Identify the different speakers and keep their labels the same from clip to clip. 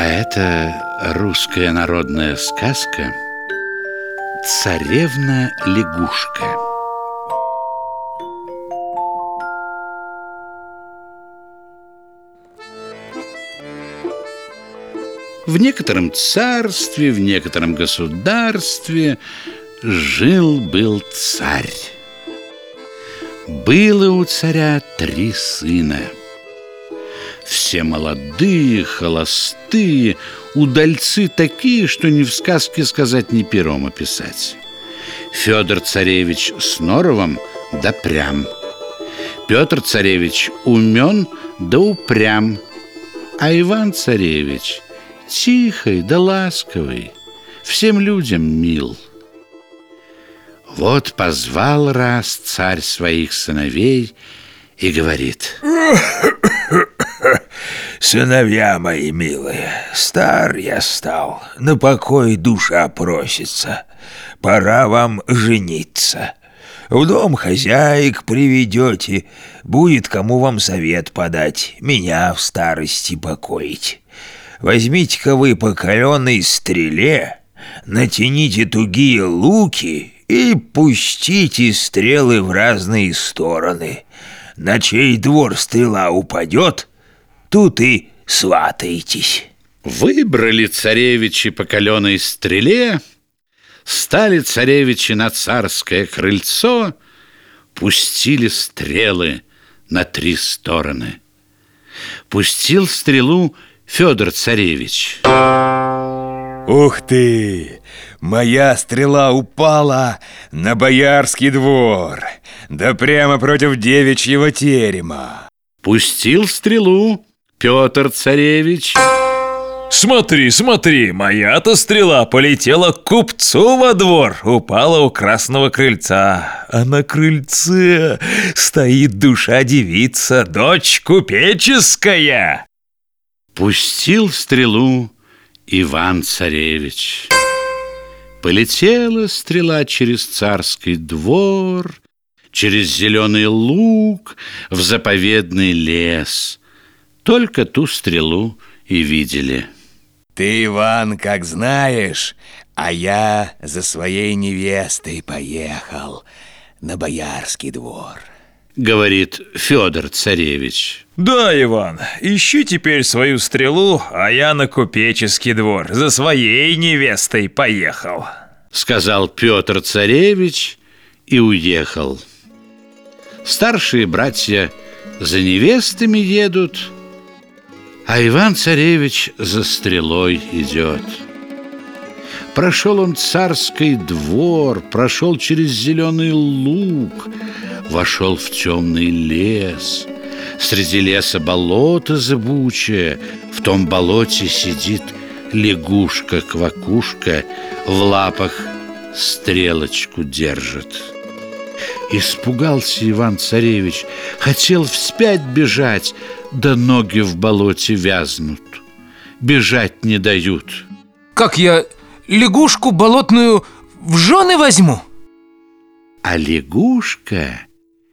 Speaker 1: А это русская народная сказка «Царевна-лягушка». В некотором царстве, в некотором государстве жил-был царь. Было у царя 3 сына. Все молодые, холостые, удальцы такие, что ни в сказке сказать, ни пером описать. Федор царевич с норовом да прям, Петр царевич умен да упрям, а Иван царевич тихий да ласковый, всем людям мил. Вот позвал раз царь своих сыновей и говорит:
Speaker 2: «Сыновья мои милые, стар я стал, на покой душа просится. Пора вам жениться. В дом хозяек приведете, будет кому вам совет подать, меня в старости покоить. Возьмите-ка вы по каленой стреле, натяните тугие луки и пустите стрелы в разные стороны. На чей двор стрела упадет, тут и сватаетесь».
Speaker 1: Выбрали царевичи по каленой стреле, стали царевичи на царское крыльцо, пустили стрелы на 3 стороны. Пустил стрелу Федор царевич.
Speaker 3: Ух ты! Моя стрела упала на боярский двор, да прямо против девичьего терема.
Speaker 1: Пустил стрелу Петр царевич.
Speaker 4: Смотри, смотри, моя-то стрела полетела к купцу во двор, упала у красного крыльца. А на крыльце стоит душа-девица, дочь купеческая.
Speaker 1: Пустил стрелу Иван царевич. Полетела стрела через царский двор, через зеленый луг, в заповедный лес. Только ту стрелу и видели.
Speaker 3: Ты, Иван, как знаешь, а я за своей невестой поехал на боярский двор,
Speaker 1: говорит Федор царевич.
Speaker 4: Да, Иван, ищи теперь свою стрелу, а я на купеческий двор за своей невестой поехал,
Speaker 1: сказал Петр царевич и уехал. Старшие братья за невестами едут, а Иван царевич за стрелой идет. Прошел он царский двор, прошел через зеленый луг, вошел в темный лес. Среди леса болото зыбучее, в том болоте сидит лягушка-квакушка, в лапах стрелочку держит. Испугался Иван-царевич, хотел вспять бежать, да ноги в болоте вязнут, бежать не дают.
Speaker 5: Как я лягушку болотную в жены возьму?
Speaker 1: А лягушка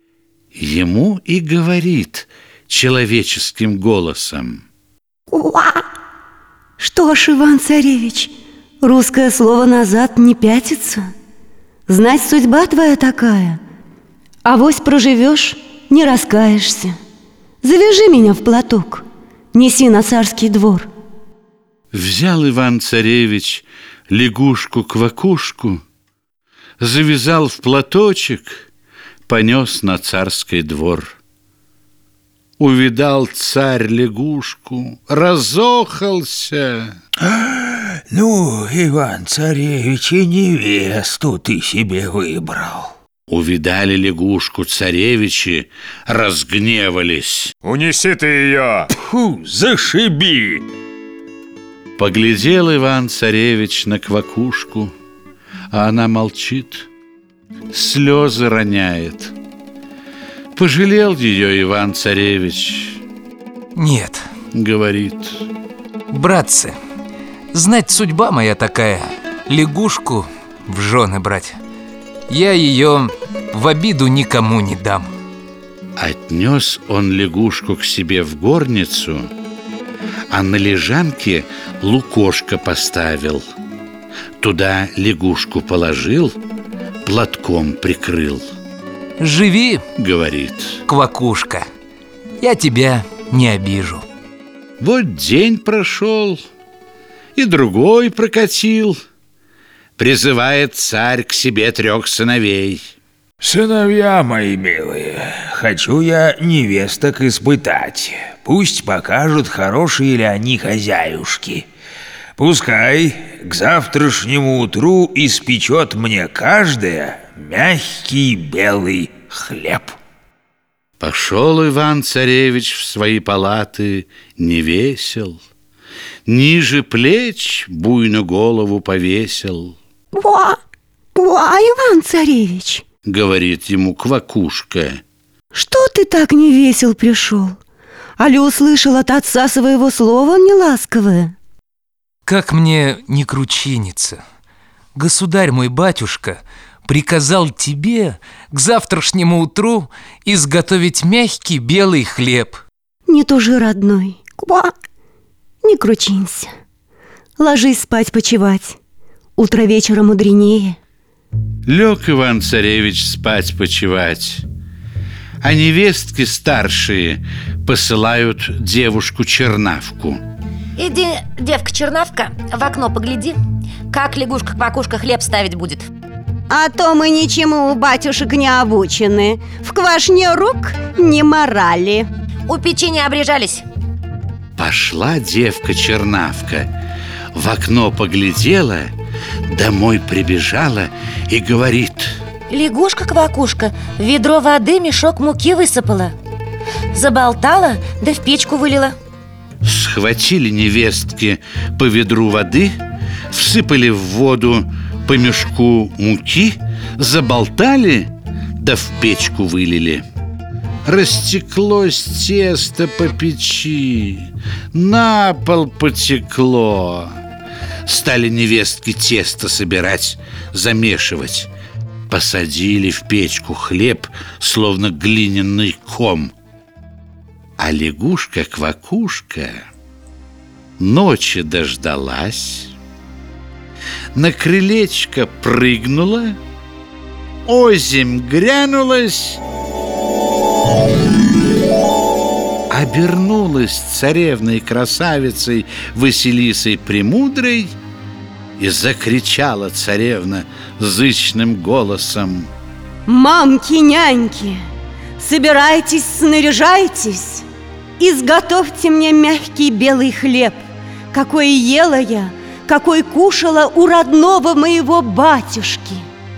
Speaker 1: ему и говорит человеческим голосом:
Speaker 6: «Уа! Что ж, Иван-царевич, русское слово назад не пятится. Знать, судьба твоя такая. Авось проживешь, не раскаешься. Завяжи меня в платок, неси на царский двор».
Speaker 1: Взял Иван-царевич лягушку-квакушку, завязал в платочек, понес на царский двор. Увидал царь лягушку, разохался.
Speaker 2: Ну, Иван-царевич, и невесту ты себе выбрал.
Speaker 1: Увидали лягушку царевичи, разгневались.
Speaker 4: Унеси ты ее! Фу, зашиби!
Speaker 1: Поглядел Иван-царевич на квакушку, а она молчит, слезы роняет. Пожалел ее Иван-царевич.
Speaker 5: Нет,
Speaker 1: говорит:
Speaker 5: братцы, знать, судьба моя такая, лягушку в жены брать. Я ее в обиду никому не дам.
Speaker 1: Отнес он лягушку к себе в горницу, а на лежанке лукошко поставил. Туда лягушку положил, платком прикрыл.
Speaker 5: Живи,
Speaker 1: Говорит:
Speaker 5: квакушка, я тебя не обижу.
Speaker 1: вот день прошел, и другой прокатил. Призывает царь к себе 3 сыновей.
Speaker 2: Сыновья мои милые, хочу я невесток испытать. Пусть покажут, хорошие ли они хозяюшки. Пускай к завтрашнему утру испечет мне каждая мягкий белый хлеб.
Speaker 1: Пошел Иван-царевич в свои палаты невесел, ниже плеч буйно голову повесил.
Speaker 6: Иван-царевич,
Speaker 1: Говорит ему квакушка:
Speaker 6: что ты так не весел пришел? Али услышал от отца своего слова неласковое?
Speaker 5: Как мне не кручиниться? Государь мой батюшка приказал тебе к завтрашнему утру изготовить мягкий белый хлеб.
Speaker 6: Не тужи, родной, не кручинься. Ложись спать почевать. Утро вечера мудренее.
Speaker 1: Лег Иван-царевич спать почевать, а невестки старшие посылают девушку-чернавку.
Speaker 7: Иди, девка-чернавка, в окно погляди, как лягушка-квакушка хлеб ставить будет.
Speaker 6: А то мы ничему у батюшек не обучены. В квашне рук не морали.
Speaker 7: У печи не обрежались.
Speaker 1: Пошла девка-чернавка, в окно поглядела, домой прибежала и говорит:
Speaker 7: Лягушка-квакушка в ведро воды мешок муки высыпала, заболтала, да в печку вылила.
Speaker 1: схватили невестки по ведру воды, всыпали в воду по мешку муки, заболтали, да в печку вылили. Растеклось тесто по печи, на пол потекло. Стали невестки тесто собирать, замешивать. Посадили в печку хлеб, словно глиняный ком. А лягушка-квакушка ночи дождалась, на крылечко прыгнула, озимь грянулась, обернулась царевной красавицей Василисой Премудрой и закричала царевна зычным голосом:
Speaker 6: Мамки-няньки, собирайтесь, снаряжайтесь, изготовьте мне мягкий белый хлеб, какой ела я, какой кушала у родного моего батюшки.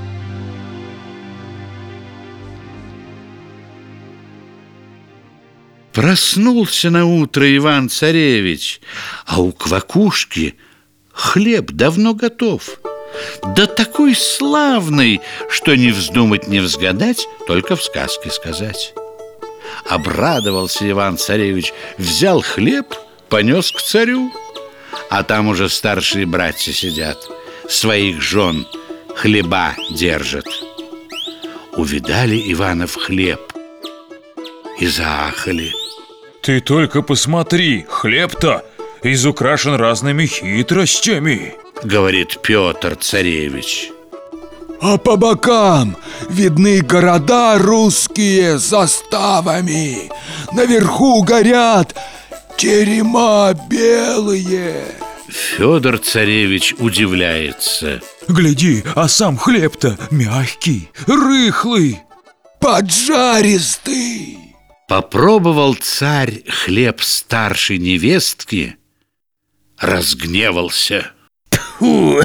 Speaker 1: Проснулся наутро Иван-царевич, а у квакушки хлеб давно готов. Да такой славный, что не вздумать, не взгадать, только в сказке сказать. Обрадовался Иван-царевич, взял хлеб, понес к царю. А там уже старшие братья сидят, своих жен хлеба держат. Увидали Иванов хлеб и заахали.
Speaker 4: Ты только посмотри, хлеб-то изукрашен разными хитростями,
Speaker 1: Говорит Петр царевич.
Speaker 8: А по бокам видны города русские с заставами. Наверху горят терема белые.
Speaker 1: Федор царевич удивляется.
Speaker 4: Гляди, а сам хлеб-то мягкий, рыхлый,
Speaker 8: Поджаристый.
Speaker 1: Попробовал царь хлеб старшей невестки, разгневался.
Speaker 2: Фу,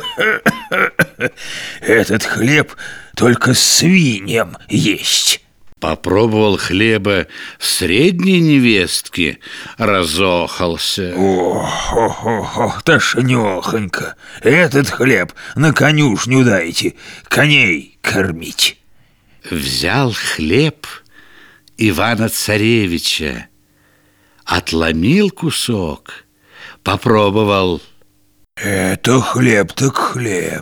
Speaker 2: этот хлеб только свиньям есть.
Speaker 1: Попробовал хлеба средней невестки, разохался.
Speaker 2: О, тошнёхонько. Этот хлеб на конюшню дайте, коней кормить.
Speaker 1: Взял хлеб Ивана-царевича, отломил кусок, попробовал.
Speaker 2: Это хлеб так хлеб.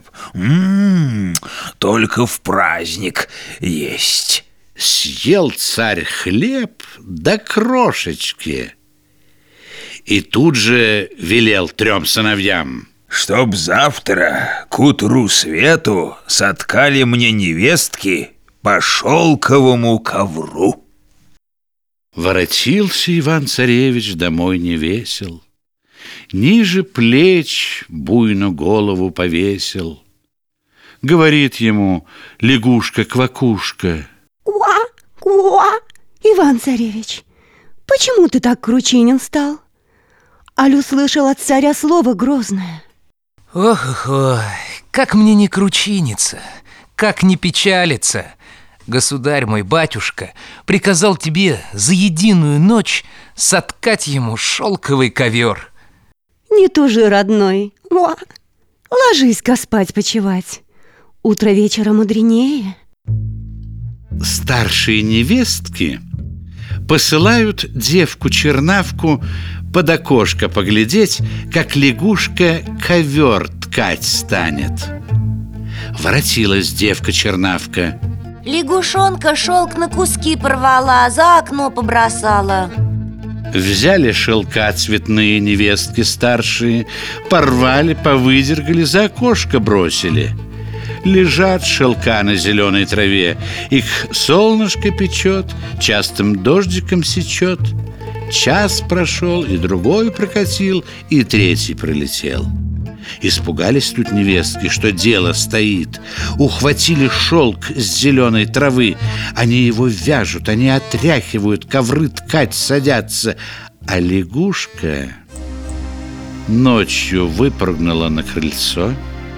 Speaker 2: Только в праздник есть.
Speaker 1: Съел царь хлеб до крошечки И тут же велел 3 сыновьям:
Speaker 2: чтоб завтра к утру свету соткали мне невестки по шелковому ковру.
Speaker 1: Воротился Иван-царевич домой невесел, ниже плеч буйно голову повесил. Говорит ему лягушка-квакушка:
Speaker 6: Куа, куа, Иван-царевич, почему ты так кручинен стал? Аль услышал от царя слово грозное.
Speaker 5: Ох, как мне не кручиниться, как не печалиться. Государь мой, батюшка, приказал тебе за единую ночь соткать ему шелковый ковер.
Speaker 6: Не тужи, родной, ложись-ка спать почевать. Утро вечера мудренее.
Speaker 1: Старшие невестки посылают девку-чернавку под окошко поглядеть, как лягушка ковер ткать станет. Воротилась девка-чернавка.
Speaker 7: Лягушонка шелк на куски порвала, за окно побросала.
Speaker 1: Взяли шелка цветные невестки старшие, порвали, повыдергали, за окошко бросили. Лежат шелка на зеленой траве, их солнышко печет, частым дождиком сечет. Час прошел, и другой прокатил, и 3 пролетел. Испугались тут невестки, что дело стоит. Ухватили шелк с зеленой травы. Они его вяжут, они отряхивают, ковры ткать садятся. А лягушка ночью выпрыгнула на крыльцо,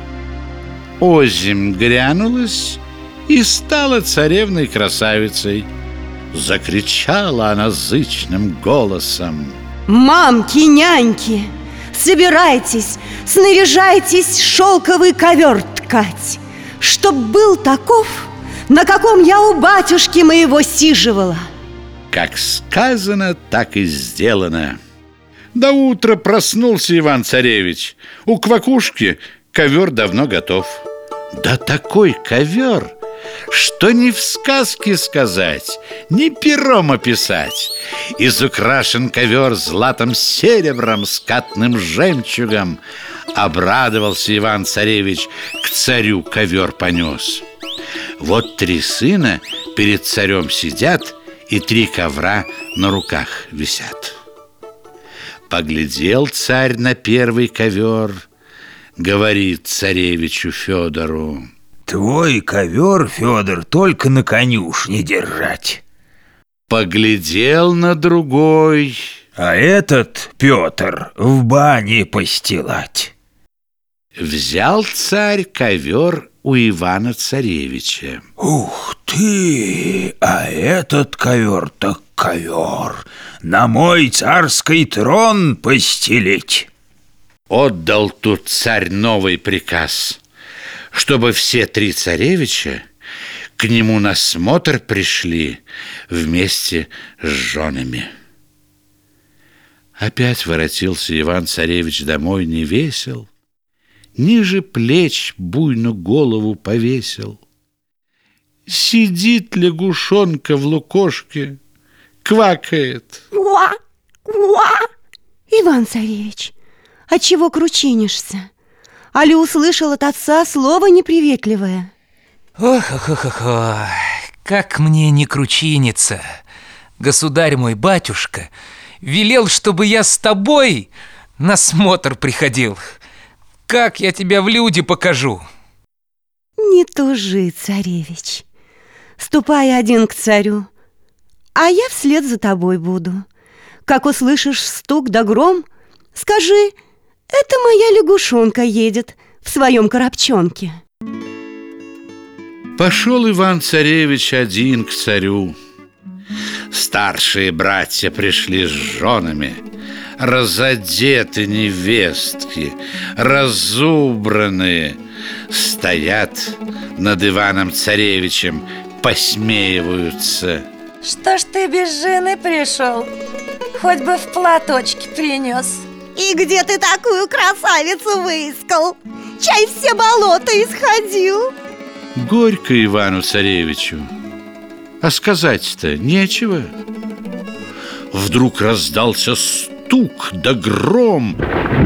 Speaker 1: озимь грянулась и стала царевной красавицей. Закричала она зычным голосом:
Speaker 6: Мамки, няньки, собирайтесь, снаряжайтесь шелковый ковер ткать, чтоб был таков, на каком я у батюшки моего сиживала.
Speaker 1: Как сказано, так и сделано. До утра проснулся Иван-царевич. У квакушки ковер давно готов. Да такой ковер, что ни в сказке сказать, ни пером описать. Изукрашен ковер златом серебром, скатным жемчугом. Обрадовался Иван-царевич, к царю ковер понес. Вот 3 сына перед царем сидят, и 3 ковра на руках висят. Поглядел царь на первый ковер, говорит царевичу Федору:
Speaker 2: твой ковер, Федор, только на конюшне держать.
Speaker 1: Поглядел на другой,
Speaker 2: а этот, Петр, в бане постилать.
Speaker 1: Взял царь ковер у Ивана-царевича.
Speaker 2: Ух ты, а этот ковер так ковер, на мой царский трон постелить.
Speaker 1: Отдал тут царь новый приказ, чтобы все 3 царевича к нему на смотр пришли вместе с женами. Опять воротился Иван-царевич домой невесел, ниже плеч буйно голову повесил. Сидит лягушонка в лукошке, квакает.
Speaker 6: Куа, куа. Иван-царевич, отчего кручинишься? Али услышал от отца слово неприветливое?
Speaker 5: Ох, как мне не кручиниться. Государь мой, батюшка, велел, чтобы я с тобой на смотр приходил. Как я тебя в люди покажу?
Speaker 6: Не тужи, царевич. Ступай один к царю, а я вслед за тобой буду. Как услышишь стук да гром, скажи: это моя лягушонка едет в своем коробчонке.
Speaker 1: Пошел Иван-царевич один к царю. Старшие братья пришли с женами, разодеты невестки, разубранные, стоят над Иваном-царевичем, посмеиваются.
Speaker 7: Что ж ты без жены пришел? Хоть бы в платочке принес.
Speaker 6: И где ты такую красавицу выискал? Чай все болота исходил.
Speaker 1: Горько Ивану-царевичу, а сказать-то нечего. Вдруг раздался стук стук да гром.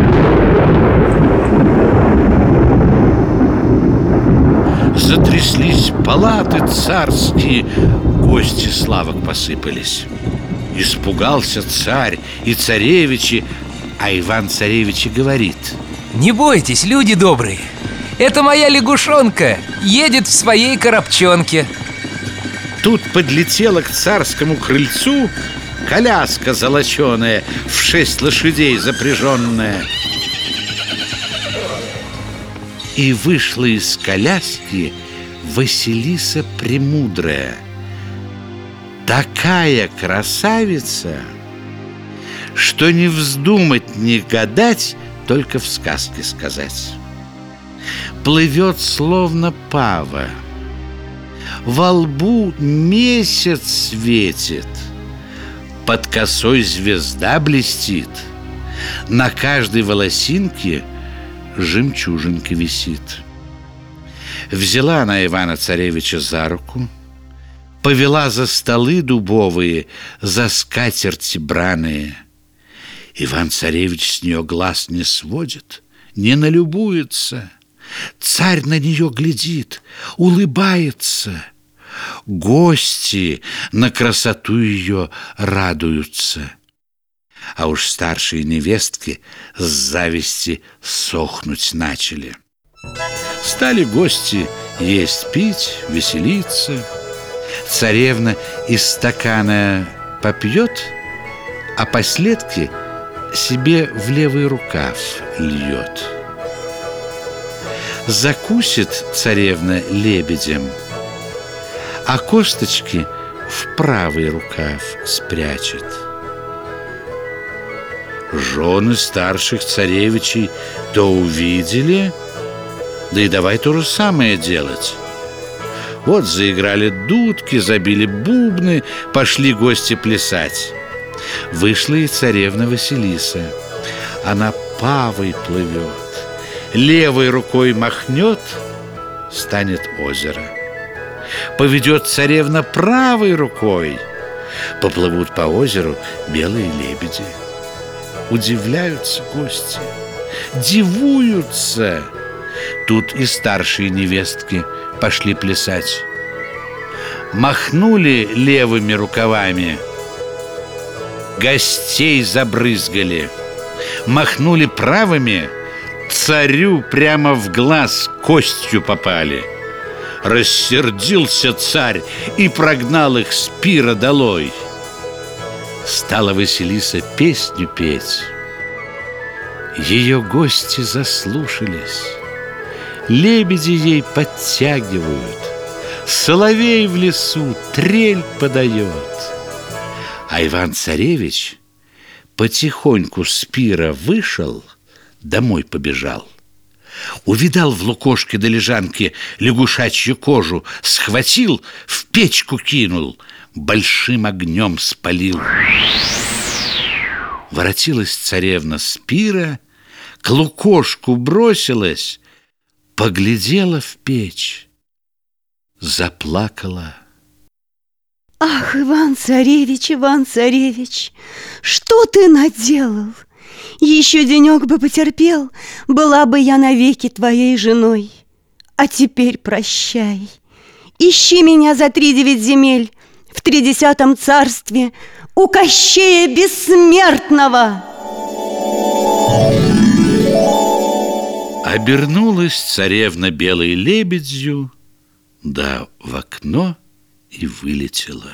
Speaker 1: Затряслись палаты царские, гости славок посыпались. Испугался царь и царевичи, а Иван-царевич и говорит:
Speaker 5: не бойтесь, люди добрые, это моя лягушонка едет в своей коробчонке.
Speaker 1: Тут подлетела к царскому крыльцу коляска золоченая, в 6 лошадей запряженная. И вышла из коляски Василиса Премудрая. Такая красавица, что не вздумать, не гадать, только в сказке сказать. Плывет словно пава, во лбу месяц светит, под косой звезда блестит, на каждой волосинке жемчужинка висит. Взяла она Ивана-царевича за руку, повела за столы дубовые, за скатерти браные. Иван-царевич с нее глаз не сводит, не налюбуется. Царь на нее глядит, улыбается. Гости на красоту ее радуются. А уж старшие невестки с зависти сохнуть начали. Стали гости есть, пить, веселиться. Царевна из стакана попьет, а последки себе в левый рукав льет. Закусит царевна лебедем, а косточки в правый рукав спрячет. Жены старших царевичей то увидели, да и давай то же самое делать. Вот заиграли дудки, забили бубны, пошли гости плясать. Вышла и царевна Василиса. Она павой плывет, левой рукой махнет, станет озеро. Поведет царевна правой рукой, поплывут по озеру белые лебеди. Удивляются гости, дивуются. Тут и старшие невестки пошли плясать. Махнули левыми рукавами, гостей забрызгали. Махнули правыми, царю прямо в глаз костью попали. Рассердился царь и прогнал их с пира долой. Стала Василиса песню петь. Ее гости заслушались, лебеди ей подтягивают, соловей в лесу трель подает. А Иван-царевич потихоньку с пира вышел, домой побежал. Увидал в лукошке до лежанки лягушачью кожу, схватил, в печку кинул, большим огнем спалил. Воротилась царевна с пира, к лукошку бросилась, поглядела в печь, заплакала.
Speaker 6: Ах, Иван-царевич, Иван-царевич, что ты наделал? Еще денек бы потерпел, была бы я навеки твоей женой. А теперь прощай. Ищи меня за 3-9 земель в 30-м царстве у Кощея Бессмертного.
Speaker 1: Обернулась царевна белой лебедью, да в окно и вылетела.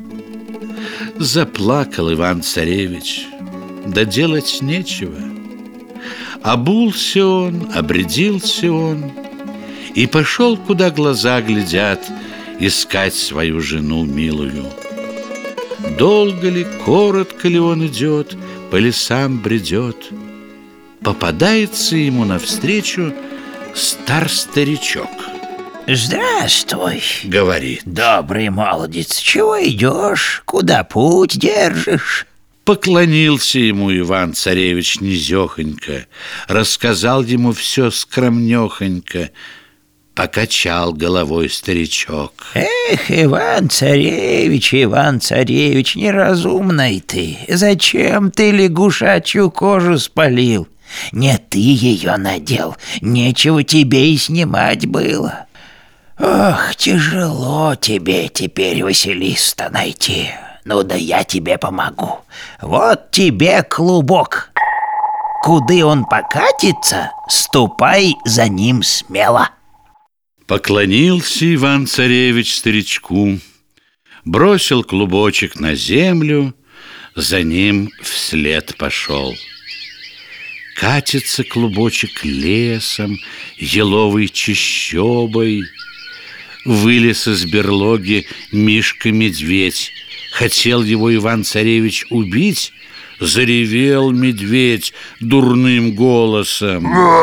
Speaker 1: Заплакал Иван-царевич, да делать нечего. Обулся он, обрядился он и пошел, куда глаза глядят, искать свою жену милую. Долго ли, коротко ли он идет, по лесам бредет, попадается ему навстречу стар-старичок.
Speaker 2: «Здравствуй», —
Speaker 1: говорит.
Speaker 2: «Добрый молодец, чего идешь? Куда путь держишь?»
Speaker 1: Поклонился ему Иван-царевич низехонько, рассказал ему все скромнехонько. Покачал головой старичок.
Speaker 2: Эх, Иван-царевич, неразумный ты. Зачем ты лягушачью кожу спалил? Не ты ее надел, нечего тебе и снимать было. Ох, тяжело тебе теперь Василиса найти. Ну да я тебе помогу. Вот тебе клубок. Куды он покатится, ступай за ним смело.
Speaker 1: Поклонился Иван-царевич старичку, бросил клубочек на землю, за ним вслед пошел. Катится клубочек лесом, еловой чащобой. Вылез из берлоги Мишка-медведь. Хотел его Иван-царевич убить, заревел медведь дурным голосом.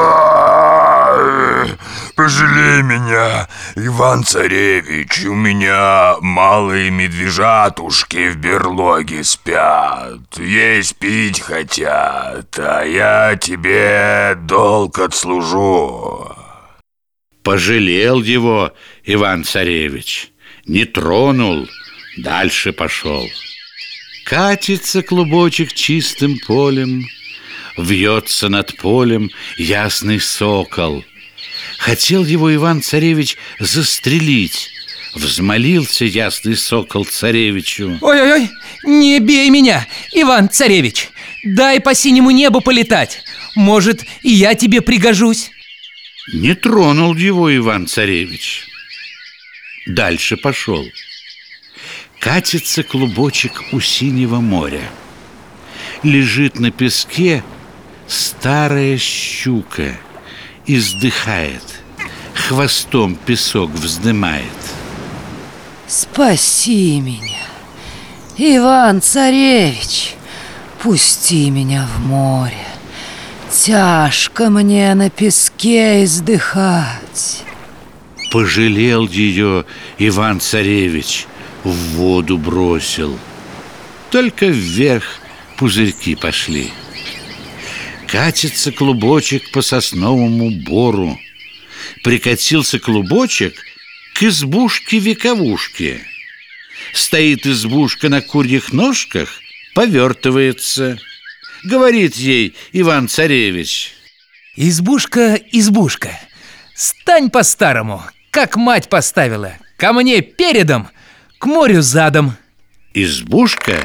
Speaker 8: Пожалей меня, Иван-царевич, у меня малые медвежатушки в берлоге спят, есть пить хотят, а я тебе долг отслужу.
Speaker 1: Пожалел его Иван-царевич, не тронул, дальше пошел. Катится клубочек чистым полем, вьется над полем ясный сокол. Хотел его Иван-царевич застрелить. Взмолился ясный сокол царевичу.
Speaker 5: Ой-ой-ой, не бей меня, Иван-царевич. Дай по синему небу полетать. Может, и я тебе пригожусь.
Speaker 1: Не тронул его Иван-царевич. Дальше пошел. Катится клубочек у синего моря. Лежит на песке старая щука. Издыхает, хвостом песок вздымает.
Speaker 9: Спаси меня, Иван-царевич, пусти меня в море. Тяжко мне на песке издыхать.
Speaker 1: Пожалел ее Иван-царевич, в воду бросил. Только вверх пузырьки пошли. Катится клубочек по сосновому бору. Прикатился клубочек к избушке-вековушке. Стоит избушка на курьих ножках, повертывается. Говорит ей Иван-царевич:
Speaker 5: избушка, избушка, стань по-старому, как мать поставила. Ко мне передом, к морю задом.
Speaker 1: Избушка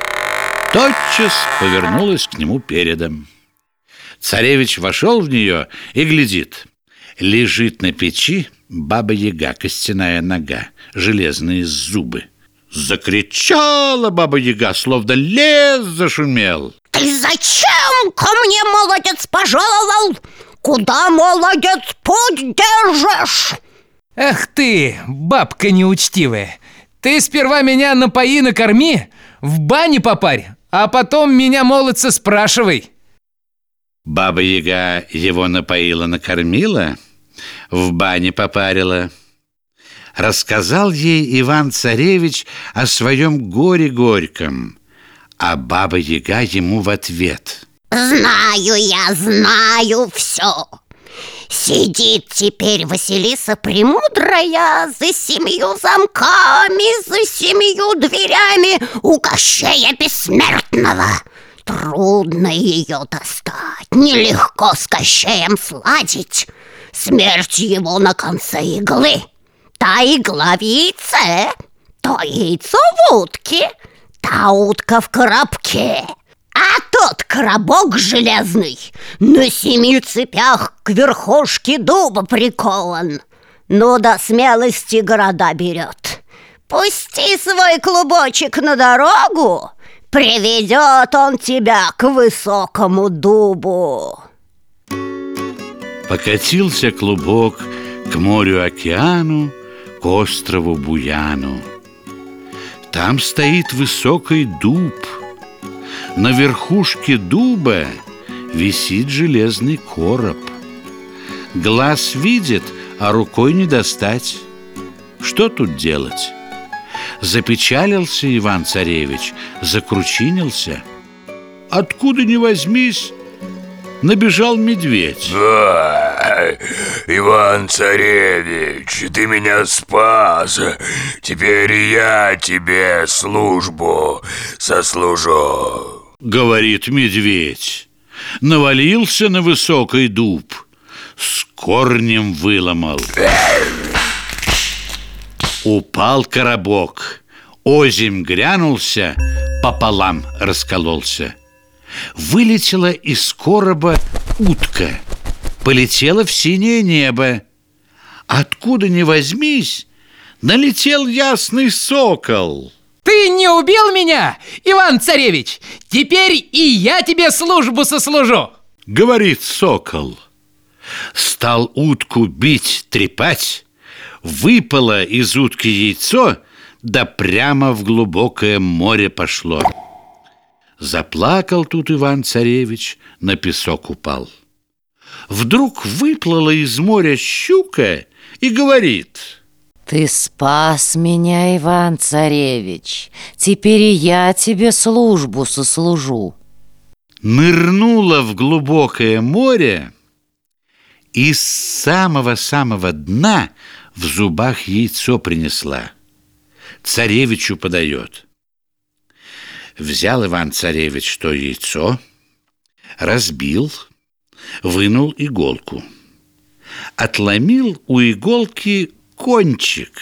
Speaker 1: тотчас повернулась к нему передом. Царевич вошел в нее и глядит. Лежит на печи баба-яга, костяная нога, железные зубы. Закричала баба-яга, словно лес зашумел.
Speaker 10: Ты зачем ко мне, молодец, пожаловал? Куда, молодец, путь держишь?
Speaker 5: Эх ты, бабка неучтивая. Ты сперва меня напои, накорми, в бане попарь, а потом меня, молодца, спрашивай.
Speaker 1: Баба-яга его напоила, накормила, в бане попарила. Рассказал ей Иван-царевич о своем горе горьком, а баба-яга ему в ответ:
Speaker 10: знаю все. Сидит теперь Василиса Премудрая за 7 замками, за 7 дверями у Кощея Бессмертного. Трудно ее достать, нелегко с Кощеем сладить. Смерть его на конце иглы. Та игла в яйце, то яйцо в утке, та утка в коробке. А тот коробок железный на 7 цепях к верхушке дуба прикован. Ну да смелости города берет. Пусти свой клубочек на дорогу, приведет он тебя к высокому дубу.
Speaker 1: Покатился клубок к морю-океану, к острову Буяну. Там стоит высокий дуб. На верхушке дуба висит железный короб. Глаз видит, а рукой не достать. Что тут делать? Запечалился Иван-царевич, закручинился. Откуда ни возьмись, набежал медведь.
Speaker 8: Иван-царевич, ты меня спас. Теперь я тебе службу сослужу.
Speaker 1: Говорит медведь. Навалился на высокий дуб, с корнем выломал. Упал коробок, озимь грянулся, пополам раскололся. Вылетела из короба утка, полетела в синее небо. Откуда ни возьмись, налетел ясный сокол.
Speaker 5: Ты не убил меня, Иван-царевич? Теперь и я тебе службу сослужу,
Speaker 1: говорит сокол. Стал утку бить, трепать. Выпало из утки яйцо, да прямо в глубокое море пошло. Заплакал тут Иван-царевич, на песок упал. Вдруг выплыла из моря щука и говорит:
Speaker 7: ты спас меня, Иван-царевич. Теперь и я тебе службу сослужу.
Speaker 1: Нырнула в глубокое море и с самого-самого дна в зубах яйцо принесла. Царевичу подает. Взял Иван-царевич то яйцо, разбил, вынул иголку. Отломил у иголки кончик.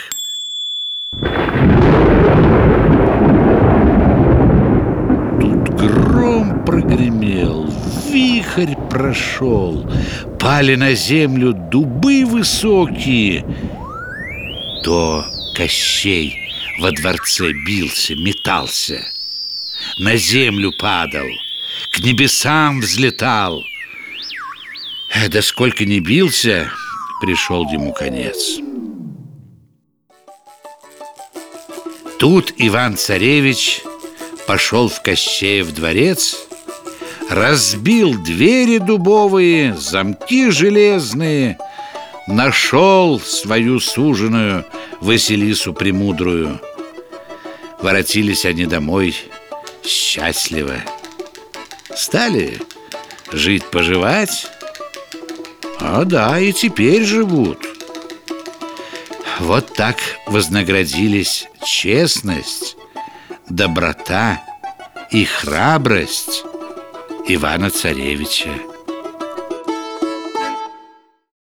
Speaker 1: Тут гром прогремел, вихрь прошел, пали на землю дубы высокие. То Кощей во дворце бился, метался, на землю падал, к небесам взлетал. Да сколько ни бился, пришел ему конец. Тут Иван-царевич пошел в Кощеев дворец, разбил двери дубовые, замки железные, нашел свою суженую Василису Премудрую. Воротились они домой счастливо. Стали жить-поживать. А да, и теперь живут. Вот так вознаградились честность, доброта и храбрость Ивана-царевича.